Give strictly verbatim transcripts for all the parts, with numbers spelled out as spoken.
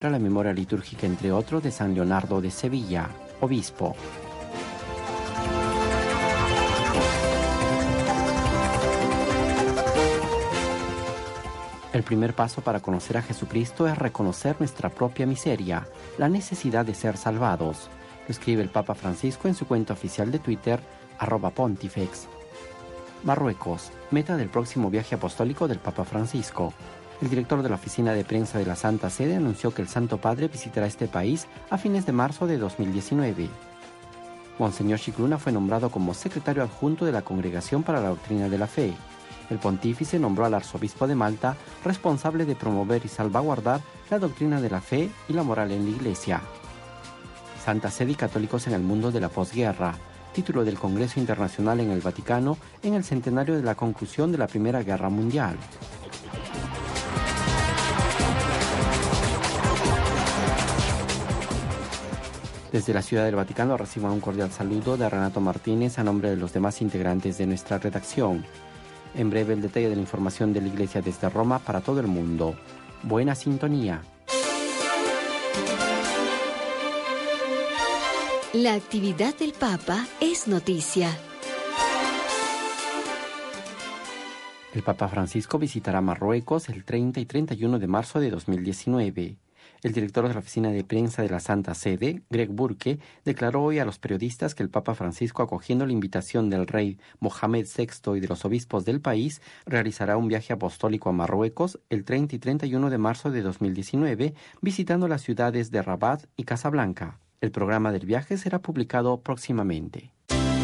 la memoria litúrgica, entre otros, de San Leonardo de Sevilla, obispo. El primer paso para conocer a Jesucristo es reconocer nuestra propia miseria, la necesidad de ser salvados. Lo escribe el Papa Francisco en su cuenta oficial de Twitter, arroba pontifex. Marruecos, meta del próximo viaje apostólico del Papa Francisco. El director de la oficina de prensa de la Santa Sede anunció que el Santo Padre visitará este país a fines de marzo de dos mil diecinueve. Monseñor Scicluna fue nombrado como secretario adjunto de la Congregación para la Doctrina de la Fe. El pontífice nombró al arzobispo de Malta responsable de promover y salvaguardar la doctrina de la fe y la moral en la Iglesia. Santa Sede y católicos en el mundo de la posguerra, título del Congreso Internacional en el Vaticano en el centenario de la conclusión de la Primera Guerra Mundial. Desde la Ciudad del Vaticano reciban un cordial saludo de Renato Martínez a nombre de los demás integrantes de nuestra redacción. En breve el detalle de la información de la Iglesia desde Roma para todo el mundo. Buena sintonía. La actividad del Papa es noticia. El Papa Francisco visitará Marruecos el treinta y treinta y uno de marzo de dos mil diecinueve. El director de la oficina de prensa de la Santa Sede, Greg Burke, declaró hoy a los periodistas que el Papa Francisco, acogiendo la invitación del rey Mohamed sexto y de los obispos del país, realizará un viaje apostólico a Marruecos el treinta y treinta y uno de marzo de dos mil diecinueve, visitando las ciudades de Rabat y Casablanca. El programa del viaje será publicado próximamente.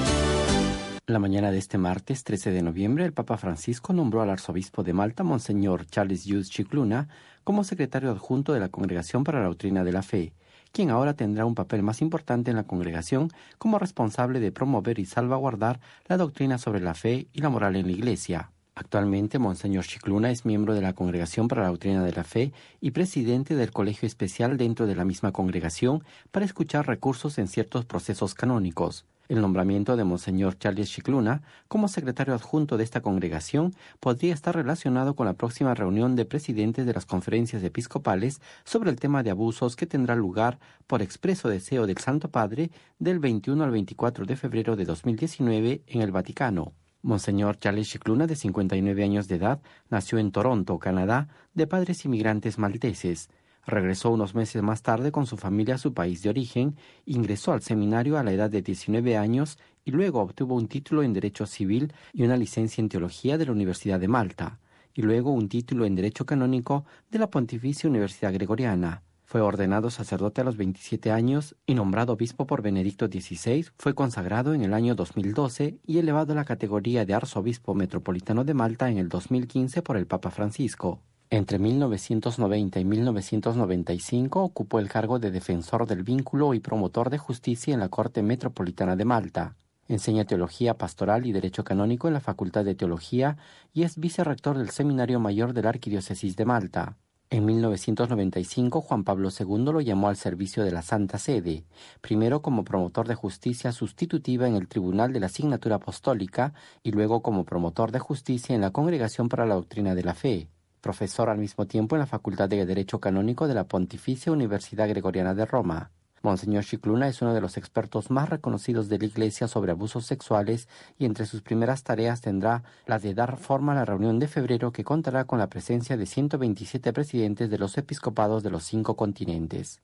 La mañana de este martes trece de noviembre, el Papa Francisco nombró al arzobispo de Malta, Monseñor Charles Hughes Scicluna, como secretario adjunto de la Congregación para la Doctrina de la Fe, quien ahora tendrá un papel más importante en la congregación como responsable de promover y salvaguardar la doctrina sobre la fe y la moral en la Iglesia. Actualmente, Monseñor Scicluna es miembro de la Congregación para la Doctrina de la Fe y presidente del Colegio Especial dentro de la misma congregación para escuchar recursos en ciertos procesos canónicos. El nombramiento de Monseñor Charles Scicluna como secretario adjunto de esta congregación podría estar relacionado con la próxima reunión de presidentes de las conferencias episcopales sobre el tema de abusos que tendrá lugar por expreso deseo del Santo Padre del veintiuno al veinticuatro de febrero de dos mil diecinueve en el Vaticano. Monseñor Charles Scicluna, de cincuenta y nueve años de edad, nació en Toronto, Canadá, de padres inmigrantes malteses. Regresó unos meses más tarde con su familia a su país de origen, ingresó al seminario a la edad de diecinueve años y luego obtuvo un título en Derecho Civil y una licencia en Teología de la Universidad de Malta, y luego un título en Derecho Canónico de la Pontificia Universidad Gregoriana. Fue ordenado sacerdote a los veintisiete años y nombrado obispo por Benedicto dieciséis, fue consagrado en el año dos mil doce y elevado a la categoría de arzobispo metropolitano de Malta en el dos mil quince por el Papa Francisco. Entre mil novecientos noventa y mil novecientos noventa y cinco ocupó el cargo de defensor del vínculo y promotor de justicia en la Corte Metropolitana de Malta. Enseña teología pastoral y derecho canónico en la Facultad de Teología y es vicerrector del Seminario Mayor de la Arquidiócesis de Malta. En mil novecientos noventa y cinco, Juan Pablo segundo lo llamó al servicio de la Santa Sede, primero como promotor de justicia sustitutiva en el Tribunal de la Signatura Apostólica y luego como promotor de justicia en la Congregación para la Doctrina de la Fe. Profesor al mismo tiempo en la Facultad de Derecho Canónico de la Pontificia Universidad Gregoriana de Roma. Monseñor Scicluna es uno de los expertos más reconocidos de la Iglesia sobre abusos sexuales y entre sus primeras tareas tendrá la de dar forma a la reunión de febrero que contará con la presencia de ciento veintisiete presidentes de los episcopados de los cinco continentes.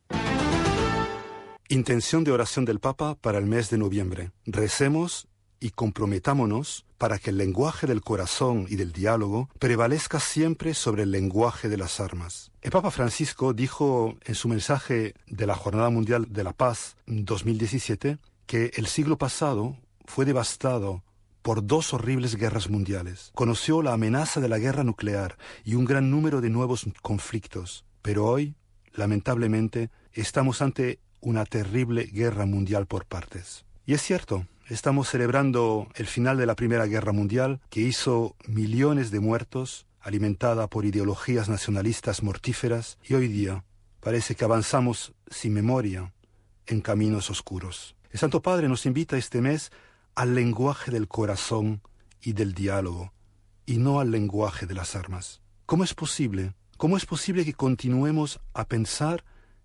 Intención de oración del Papa para el mes de noviembre. Recemos y comprometámonos para que el lenguaje del corazón y del diálogo prevalezca siempre sobre el lenguaje de las armas. El Papa Francisco dijo en su mensaje de la Jornada Mundial de la Paz dos mil diecisiete que el siglo pasado fue devastado por dos horribles guerras mundiales. Conoció la amenaza de la guerra nuclear y un gran número de nuevos conflictos. Pero hoy, lamentablemente, estamos ante una terrible guerra mundial por partes. Y es cierto, estamos celebrando el final de la Primera Guerra Mundial, que hizo millones de muertos, alimentada por ideologías nacionalistas mortíferas, y hoy día parece que avanzamos sin memoria en caminos oscuros. El Santo Padre nos invita este mes al lenguaje del corazón y del diálogo, y no al lenguaje de las armas. ¿Cómo es posible? ¿Cómo es posible que continuemos a pensar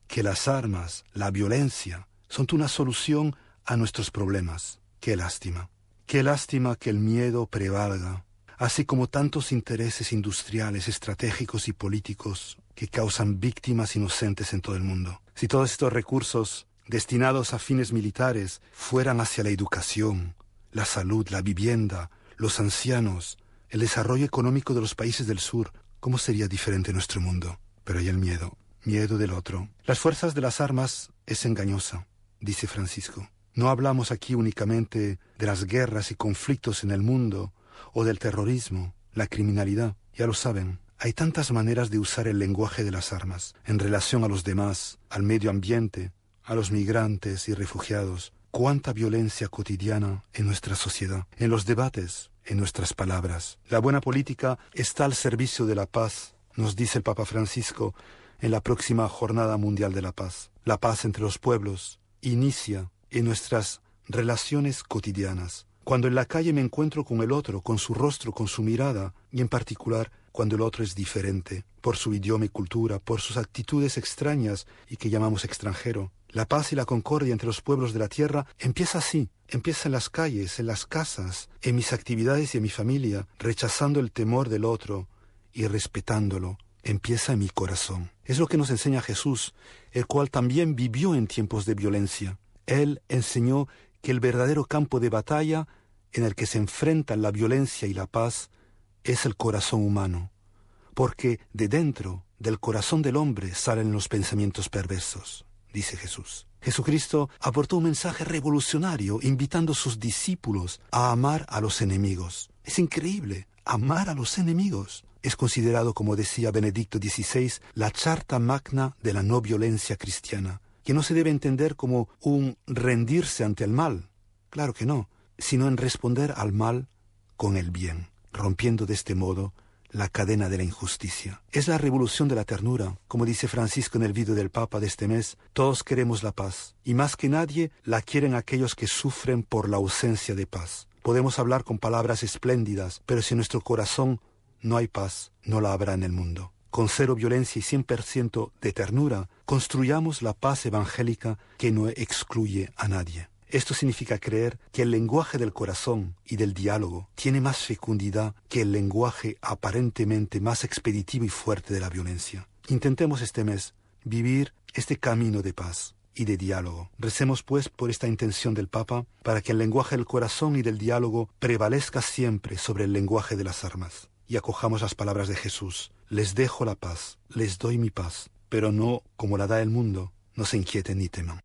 que las armas, la violencia, son una solución a nuestros problemas. Qué lástima. Qué lástima que el miedo prevalga, así como tantos intereses industriales, estratégicos y políticos que causan víctimas inocentes en todo el mundo. Si todos estos recursos destinados a fines militares fueran hacia la educación, la salud, la vivienda, los ancianos, el desarrollo económico de los países del sur, ¿cómo sería diferente nuestro mundo? Pero hay el miedo, miedo del otro. Las fuerzas de las armas es engañosa, dice Francisco. No hablamos aquí únicamente de las guerras y conflictos en el mundo o del terrorismo, la criminalidad. Ya lo saben, hay tantas maneras de usar el lenguaje de las armas en relación a los demás, al medio ambiente, a los migrantes y refugiados. Cuánta violencia cotidiana en nuestra sociedad, en los debates, en nuestras palabras. La buena política está al servicio de la paz, nos dice el Papa Francisco en la próxima Jornada Mundial de la Paz. La paz entre los pueblos inicia en nuestras relaciones cotidianas. Cuando en la calle me encuentro con el otro, con su rostro, con su mirada, y en particular cuando el otro es diferente, por su idioma y cultura, por sus actitudes extrañas y que llamamos extranjero. La paz y la concordia entre los pueblos de la tierra empieza así, empieza en las calles, en las casas, en mis actividades y en mi familia, rechazando el temor del otro y respetándolo. Empieza en mi corazón. Es lo que nos enseña Jesús, el cual también vivió en tiempos de violencia. Él enseñó que el verdadero campo de batalla en el que se enfrentan la violencia y la paz es el corazón humano, porque de dentro del corazón del hombre salen los pensamientos perversos, dice Jesús. Jesucristo aportó un mensaje revolucionario invitando a sus discípulos a amar a los enemigos. Es increíble, amar a los enemigos. Es considerado, como decía Benedicto dieciséis, la charta magna de la no violencia cristiana, que no se debe entender como un rendirse ante el mal, claro que no, sino en responder al mal con el bien, rompiendo de este modo la cadena de la injusticia. Es la revolución de la ternura, como dice Francisco en el vídeo del Papa de este mes. Todos queremos la paz, y más que nadie la quieren aquellos que sufren por la ausencia de paz. Podemos hablar con palabras espléndidas, pero si en nuestro corazón no hay paz, no la habrá en el mundo. Con cero violencia y cien por ciento de ternura, construyamos la paz evangélica que no excluye a nadie. Esto significa creer que el lenguaje del corazón y del diálogo tiene más fecundidad que el lenguaje aparentemente más expeditivo y fuerte de la violencia. Intentemos este mes vivir este camino de paz y de diálogo. Recemos pues por esta intención del Papa para que el lenguaje del corazón y del diálogo prevalezca siempre sobre el lenguaje de las armas. Y acojamos las palabras de Jesús. Les dejo la paz, les doy mi paz, pero no como la da el mundo. No se inquieten ni teman.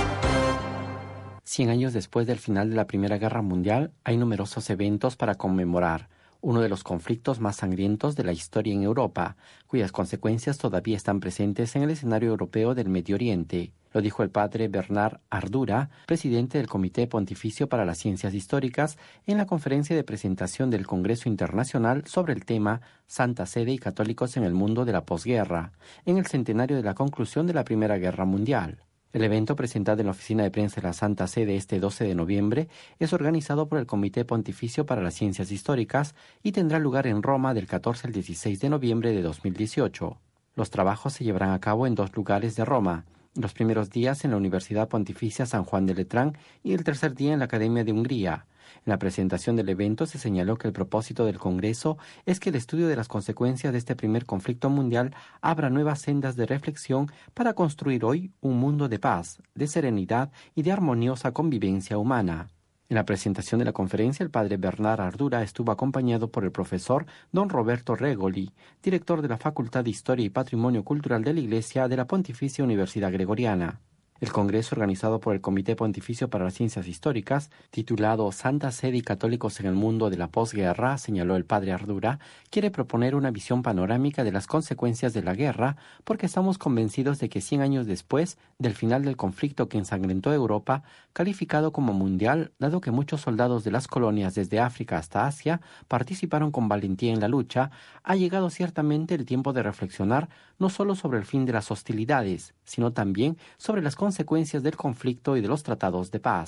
Cien años después del final de la Primera Guerra Mundial, hay numerosos eventos para conmemorar uno de los conflictos más sangrientos de la historia en Europa, cuyas consecuencias todavía están presentes en el escenario europeo del Medio Oriente. Lo dijo el padre Bernard Ardura, presidente del Comité Pontificio para las Ciencias Históricas, en la conferencia de presentación del Congreso Internacional sobre el tema Santa Sede y Católicos en el Mundo de la Posguerra, en el centenario de la conclusión de la Primera Guerra Mundial. El evento, presentado en la Oficina de Prensa de la Santa Sede este doce de noviembre, es organizado por el Comité Pontificio para las Ciencias Históricas y tendrá lugar en Roma del catorce al dieciséis de noviembre de dos mil dieciocho. Los trabajos se llevarán a cabo en dos lugares de Roma, los primeros días en la Universidad Pontificia San Juan de Letrán y el tercer día en la Academia de Hungría. En la presentación del evento se señaló que el propósito del Congreso es que el estudio de las consecuencias de este primer conflicto mundial abra nuevas sendas de reflexión para construir hoy un mundo de paz, de serenidad y de armoniosa convivencia humana. En la presentación de la conferencia, el padre Bernard Ardura estuvo acompañado por el profesor don Roberto Regoli, director de la Facultad de Historia y Patrimonio Cultural de la Iglesia de la Pontificia Universidad Gregoriana. El congreso, organizado por el Comité Pontificio para las Ciencias Históricas, titulado Santa Sede y Católicos en el Mundo de la Posguerra, señaló el padre Ardura, quiere proponer una visión panorámica de las consecuencias de la guerra, porque estamos convencidos de que cien años después del final del conflicto que ensangrentó Europa, calificado como mundial, dado que muchos soldados de las colonias desde África hasta Asia participaron con valentía en la lucha, ha llegado ciertamente el tiempo de reflexionar no solo sobre el fin de las hostilidades, sino también sobre las consecuencias del conflicto y de los tratados de paz.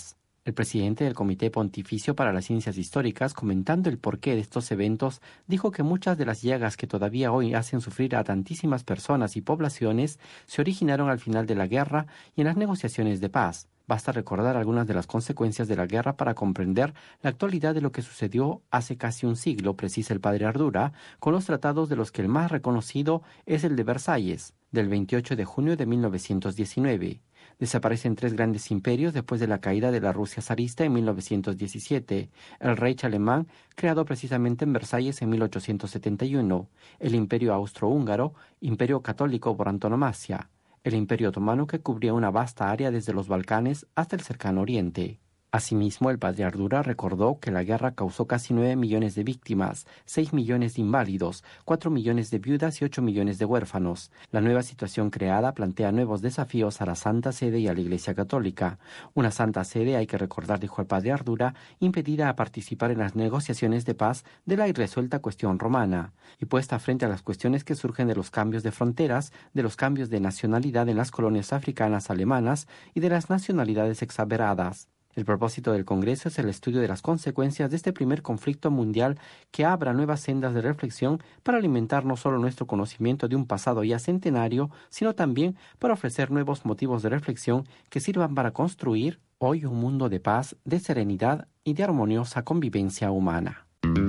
El presidente del Comité Pontificio para las Ciencias Históricas, comentando el porqué de estos eventos, dijo que muchas de las llagas que todavía hoy hacen sufrir a tantísimas personas y poblaciones se originaron al final de la guerra y en las negociaciones de paz. Basta recordar algunas de las consecuencias de la guerra para comprender la actualidad de lo que sucedió hace casi un siglo, precisa el padre Ardura, con los tratados de los que el más reconocido es el de Versalles, del veintiocho de junio de mil novecientos diecinueve. Desaparecen tres grandes imperios después de la caída de la Rusia zarista en mil novecientos diecisiete, el Reich alemán, creado precisamente en Versalles en mil ochocientos setenta y uno, el Imperio austrohúngaro, imperio católico por antonomasia, el Imperio otomano que cubría una vasta área desde los Balcanes hasta el cercano Oriente. Asimismo, el padre Ardura recordó que la guerra causó casi nueve millones de víctimas, seis millones de inválidos, cuatro millones de viudas y ocho millones de huérfanos. La nueva situación creada plantea nuevos desafíos a la Santa Sede y a la Iglesia Católica. Una Santa Sede, hay que recordar, dijo el padre Ardura, impedida a participar en las negociaciones de paz de la irresuelta cuestión romana, y puesta frente a las cuestiones que surgen de los cambios de fronteras, de los cambios de nacionalidad en las colonias africanas alemanas y de las nacionalidades exaveradas. El propósito del Congreso es el estudio de las consecuencias de este primer conflicto mundial que abra nuevas sendas de reflexión para alimentar no solo nuestro conocimiento de un pasado ya centenario, sino también para ofrecer nuevos motivos de reflexión que sirvan para construir hoy un mundo de paz, de serenidad y de armoniosa convivencia humana.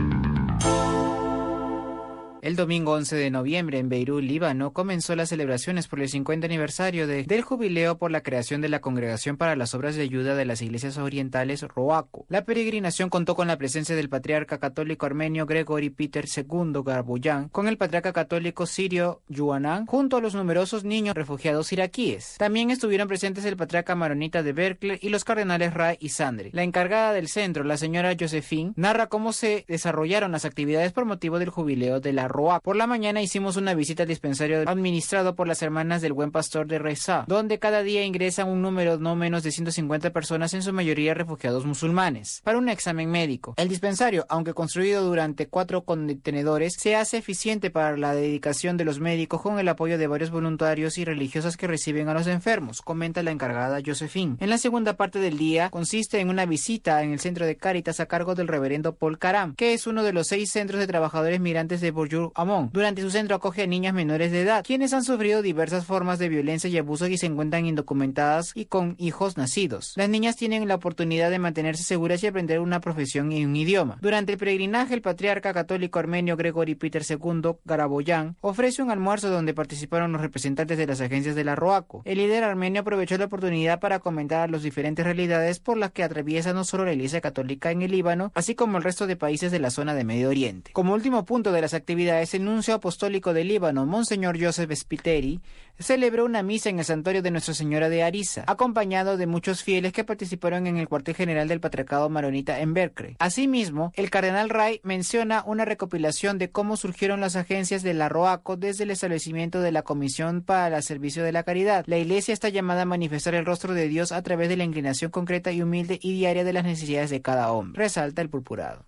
El domingo once de noviembre en Beirut, Líbano, comenzó las celebraciones por el cincuenta aniversario de, del jubileo por la creación de la Congregación para las Obras de Ayuda de las Iglesias Orientales, ROACO. La peregrinación contó con la presencia del patriarca católico armenio Gregory Peter segundo Garboyan, con el patriarca católico sirio Yuanan, junto a los numerosos niños refugiados iraquíes. También estuvieron presentes el patriarca maronita de Berkeley y los cardenales Ray y Sandri. La encargada del centro, la señora Josephine, narra cómo se desarrollaron las actividades por motivo del jubileo de la ROACO. Por la mañana hicimos una visita al dispensario administrado por las hermanas del Buen Pastor de Reza, donde cada día ingresan un número no menos de ciento cincuenta personas, en su mayoría refugiados musulmanes, para un examen médico. El dispensario, aunque construido durante cuatro contenedores, se hace eficiente para la dedicación de los médicos con el apoyo de varios voluntarios y religiosas que reciben a los enfermos, comenta la encargada Josephine. En la segunda parte del día consiste en una visita en el centro de Cáritas a cargo del reverendo Paul Karam, que es uno de los seis centros de trabajadores migrantes de Bourjou Amon. Durante su centro acoge a niñas menores de edad, quienes han sufrido diversas formas de violencia y abuso y se encuentran indocumentadas y con hijos nacidos. Las niñas tienen la oportunidad de mantenerse seguras y aprender una profesión y un idioma. Durante el peregrinaje, el patriarca católico armenio Gregory Peter segundo Garboyan ofrece un almuerzo donde participaron los representantes de las agencias de la ROACO. El líder armenio aprovechó la oportunidad para comentar las diferentes realidades por las que atraviesa no solo la Iglesia Católica en el Líbano, así como el resto de países de la zona de Medio Oriente. Como último punto de las actividades, el nuncio apostólico del Líbano, Monseñor Joseph Spiteri, celebró una misa en el santuario de Nuestra Señora de Arisa, acompañado de muchos fieles que participaron en el cuartel general del patriarcado maronita en Berkeley. Asimismo, el cardenal Ray menciona una recopilación de cómo surgieron las agencias de la ROACO desde el establecimiento de la Comisión para el Servicio de la Caridad. La Iglesia está llamada a manifestar el rostro de Dios a través de la inclinación concreta y humilde y diaria de las necesidades de cada hombre, resalta el purpurado.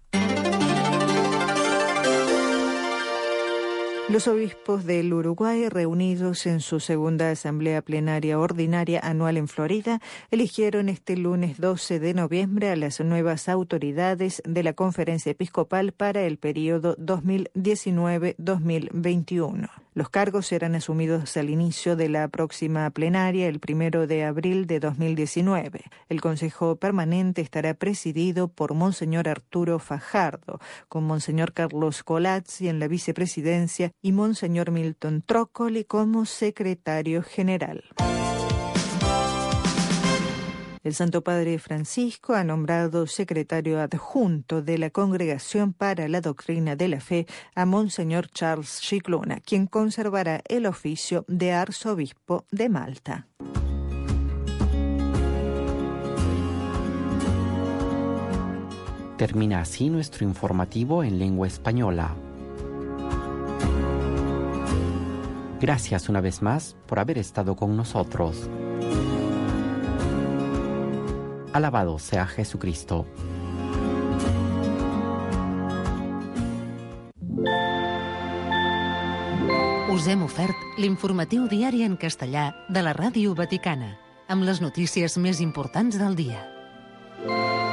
Los obispos del Uruguay, reunidos en su segunda asamblea plenaria ordinaria anual en Florida, eligieron este lunes doce de noviembre a las nuevas autoridades de la Conferencia Episcopal para el periodo dos mil diecinueve a dos mil veintiuno. Los cargos serán asumidos al inicio de la próxima plenaria, el primero de abril de dos mil diecinueve. El Consejo Permanente estará presidido por Monseñor Arturo Fajardo, con Monseñor Carlos Colazzi en la vicepresidencia y Monseñor Milton Trócoli como secretario general. El Santo Padre Francisco ha nombrado secretario adjunto de la Congregación para la Doctrina de la Fe a Monseñor Charles Scicluna, quien conservará el oficio de arzobispo de Malta. Termina así nuestro informativo en lengua española. Gracias una vez más por haber estado con nosotros. Alabado sea Jesucristo. Us hem ofert l'informatiu diari en castellà de la Ràdio Vaticana, amb les notícies més importants del dia. Chao.